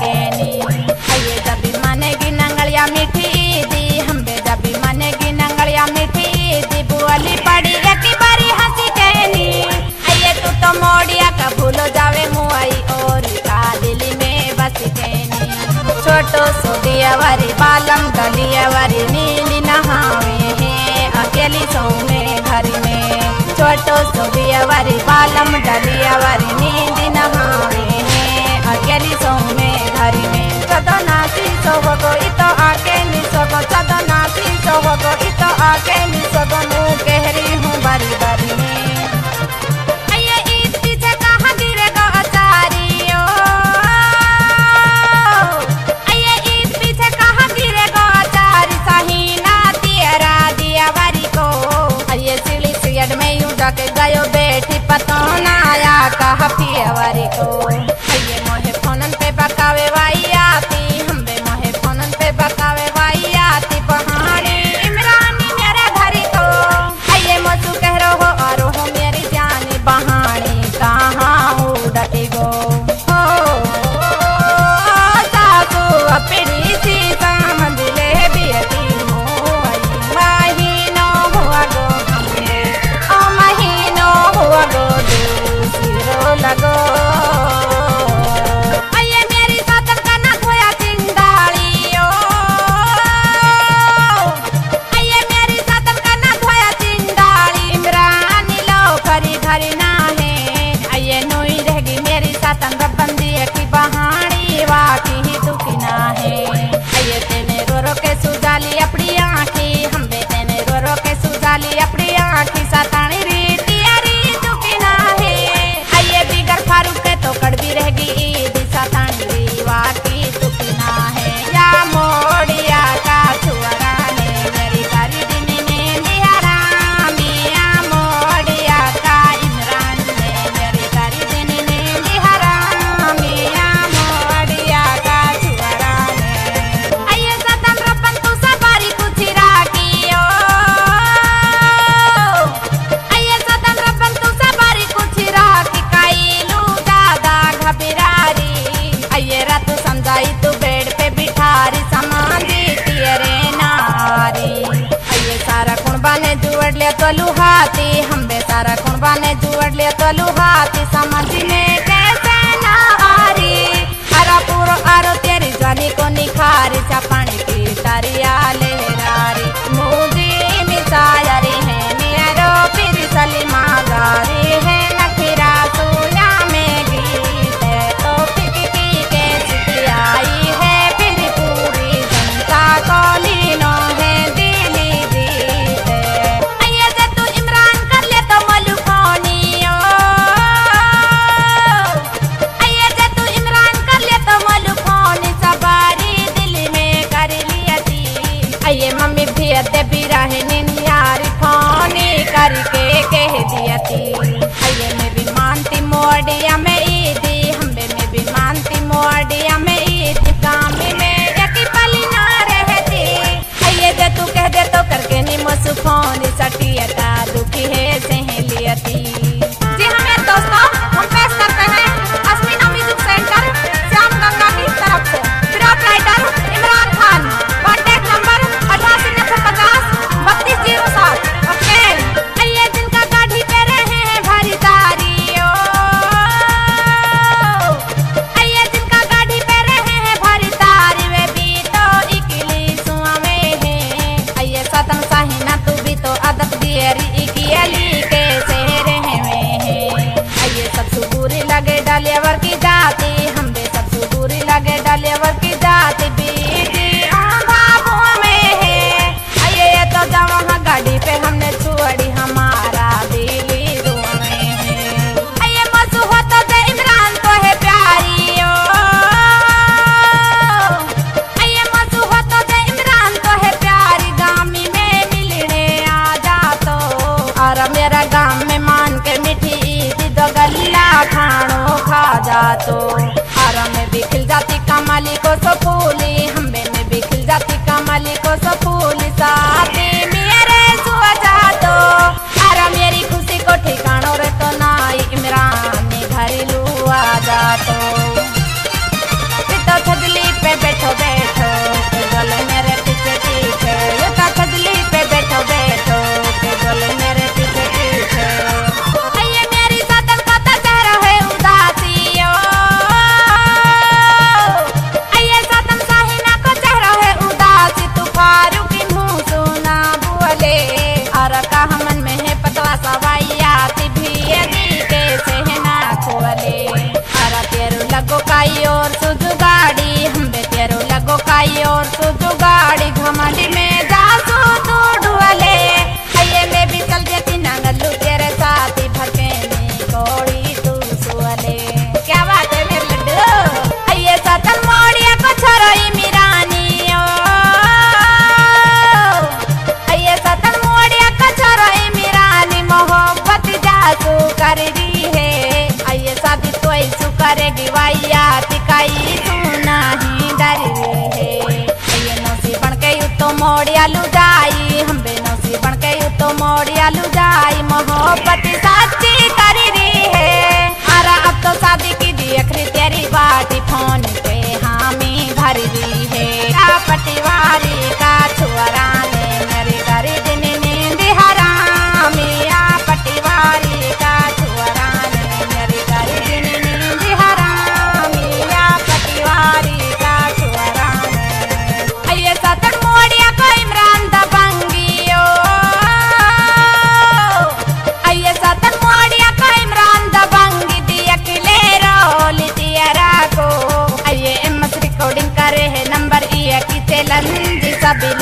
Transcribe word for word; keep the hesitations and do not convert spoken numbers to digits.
सकेनी। ये जब भी मानेगी नंगलिया मीठी ईदी, हम बे जब भी मानेगी नंगलिया मीठी ईदी, बुआली पड़ी एक बारी हंसी कहनी। ये तू तो मोड़िया का भूलो जावे मुआई और का दिल में बस कहनी। छोटो सोडिया वारी बालम गलिया वारी नीली नहावे है अकेली सो में घर में। छोटो सोडिया वारी बालम डलिया वारी नीली नहावे है अकेली सो में घर में। चदो नाची सो गो इतो आके निसगो, चदो नाची सो गो इतो आके निसगो, नू कह रही हूँ बारी बारी में। के गयो बेटी पतोना आया कहा पियवारी को। ये मोहे फोनन पे बकावे वाई आती, हम बे मोहे फोनन पे बकावे वाई आती, बहानी इमरानी मेरे घरी को। ये मोसू कह रो हो और हो मेरी जानी, बहानी कहाँ उड़ती गो। हो सासू अपनी सी समझ ले बियती हो, महीनो हुआ गो लगो। अये मेरी सातन का ना खोया चिंदालियो, अये मेरी सातन का ना खोया चिंदाली, इमरानी लो खरी खरी ना है। अये नोई रहेगी मेरी सातन रबंदी की बहानी वाकी ही दुखी ना है। अये तेने रो रो के सुजाली अपनी आँखी, हम बे तेने रो रो के सुजाली अपनी आँखी, सतानी रीति अरी दुखी ना है। फारूक के तो कड़वी रहेगी ईद सतानी वाकी दुखी ना है। या मोड़िया का छुआरा ने मेरी कारी दिन ने दिहारा, मिया मोड़िया का इमरान ने मेरी कारी दिन ने दिहारा, मिया मोड़िया का छुआरा ने। आइए सतन रपन तू सवारी कुछ राखियो, आइए सतन रपन तू सवारी कुछ राखी, ये रात समझाई तू बेड पे बिठारी, समाधि तेरे नारी। ये सारा कुणबा ने जुड़ लिया तो लुहाती, हम बे सारा कुणबा ने जुड़ लिया तो लुहाती, समझ में कैसे नारी। हरा पूरो आरो तेरी जवानी को निखारी, चापानी की तारिया लहरारी, मुझे मिसायरी है मेरो फिर सलीमा गारी है, नखीरा सोया में गीत है तो आई है फिर पूरी जनता कौलीनो है दिली जीत है। अये जे तू इमरान कर ले तो मलुकोनियो, अये जे तू इमरान कर ले तो मलुकोनी, सवारी दिल में कर लिया थी। अये मम्मी भी अदे भी रहे निन्यारी फोनी करके कह दिया थी। अये मैं भी मानती मोड़िया में ईदी, हम बे मैं भी मानती मोड़िया में काम में यकी पली ना रहती। ये जे तू कह दे तो करके निमो सुखोनी सटियता दुखी है सहेलियती। जी हाँ मेरे दोस्तों, हम पेश करते हैं अस्मिना म्यूजिक सेंटर श्याम गंगा की तरफ से ड्रॉप writer Imran Khan, contact number अठासी नौ सौ पचास बत्तीस जीरो सात। ओके ये जिनका गाड़ी पे रहे हैं भारी तारियो, ये जिनका गाड़ी पे रहे हैं भारी तारी, वे भी तो इकली सुआ में है। ये सतन साहिना तू भी तो अदब दियरी इकियली के सेहरे में है। ये सब सुबुरी लगे डालियावर की जाती, हम बे सब सुबुरी लगे डालियावर की जाती, बीती आंधाबों में है। ये तो जहाँ गाड़ी पे हमने छुड़ी हमारा दिली दुआ में है। ये मसू हो तो दे इमरान तो है प्यारियो, ये मसू हो तो दे इमरान तो है प्यारी, गामी में मिलने आ जा तो। और मेरा गाम में मान के मिठी ईद दो गल्ला खानो खा जा तो। और मैं भी खिल जाती कमाली को सो फूली, हम में भी खिल जाती कमाली को सो फूली, साथी मेरे सुआ जा तो। और मेरी खुशी को ठिकानो रे तो नाई इमरान घरेलू आ जा तो। लगो काई और सुजु गाड़ी हम्बे तेरो लगो काई और सुजु गाड़ी घमंडी में जासू तू ढुअले अये में भी चल जेती नांगलू तेरे साथी भरके नी कोड़ी तू सुअले। क्या बात है मेरे लड्डू अये सतन मोड़िया को छोरोई मिरानी ओ अये सतन मोड़िया को छोरोई मिरानी मोहब्बत जासू कर दी है अये शादी तो ऐसू करेगी वाइया तिकाई सुना ही डर है अये नौसी बन के यू तो मोड़िया लू जाई हम्बे नौसी बन के यू तो मोड़िया लू जाई मोहब्बत साची कर रही है अरे अब तो शादी की देखरी तेरी बाटी फोन पे हामी भर रही है क्या पटिवारी का छुअरा ने मेरी गरी दिन नींद हरामी या पटिवारी का छुअरा ने मेरी गरी दिन नींद हरामी या पटिवारी का छुअरा ने अये सतन मोड़िया को इमरान दबंगियो अये सतन मोड़िया को इमरान दबंगी दिया किले रोली तियरा को अये एमएस रिकॉर्डिंग करे है नंबर ये की तेलंदी सभी